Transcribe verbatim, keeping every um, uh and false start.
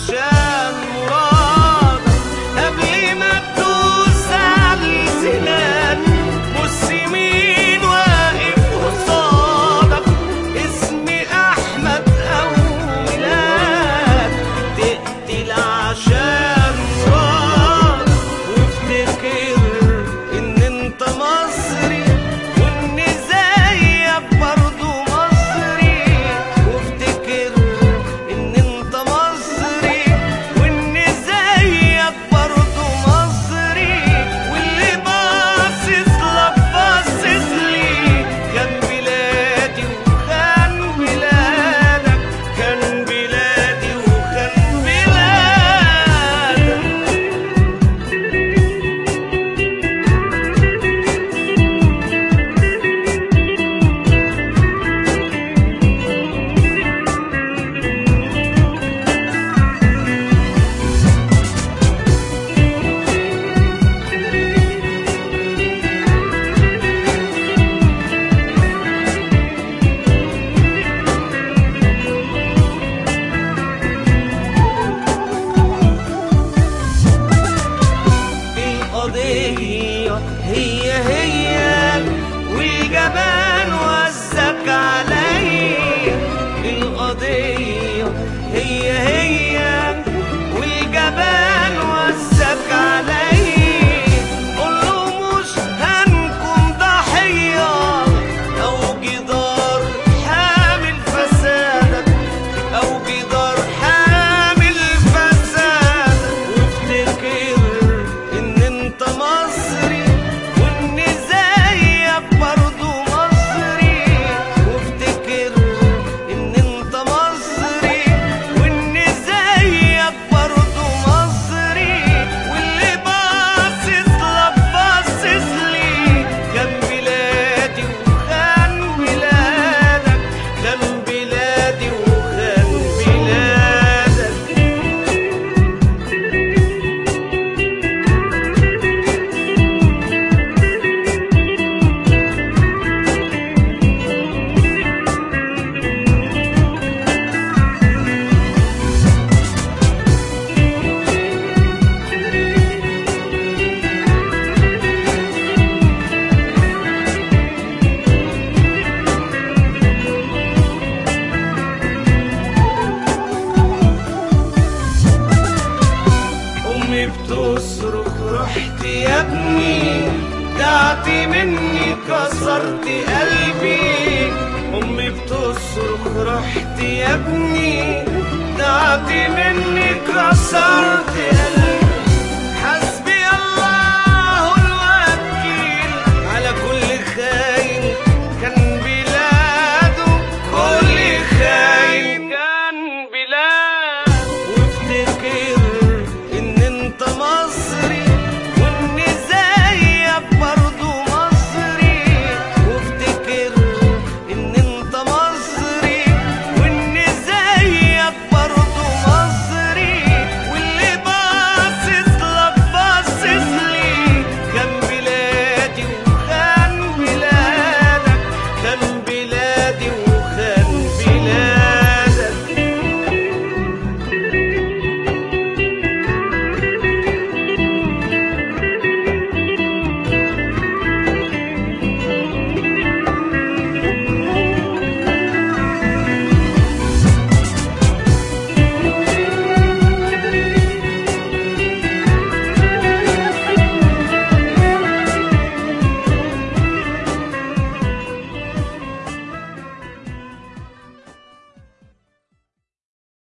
عشان مرادك قبل ما تدوس عالسنان. بص مين واقف قصادك، اسمي احمد او ميلاد. تقتل عشان مرادك وافتكر ان انت مصري وان زيك برضو مصري. وافتكر ان انت مصري وان زيك برضو مصري. واللي باصص لك باصص لي. كان بلادي وكان بلادك، كان بلادي وكان بلادك. القضية هي هي والجبان وزك علي. القضية هي هي والجبان وزك علي. قوله مش هنكون ضحية أو جدار حامل فسادك، أو جدار حامل فسادك. وافتكر ان انت مصري وان زيك برضو مصري. وافتكر ان انت مصري وان زيك برضو مصري. واللي باصص لك باصص لي. كان بلادي وكان بلادك، كان بلادي وكان بلادك. أمي بتصرخ رحت يا ابني، دعت مني كسرت قلبي. أمي بتصرخ رحت يا ابني، دعت مني كسرت قلبي.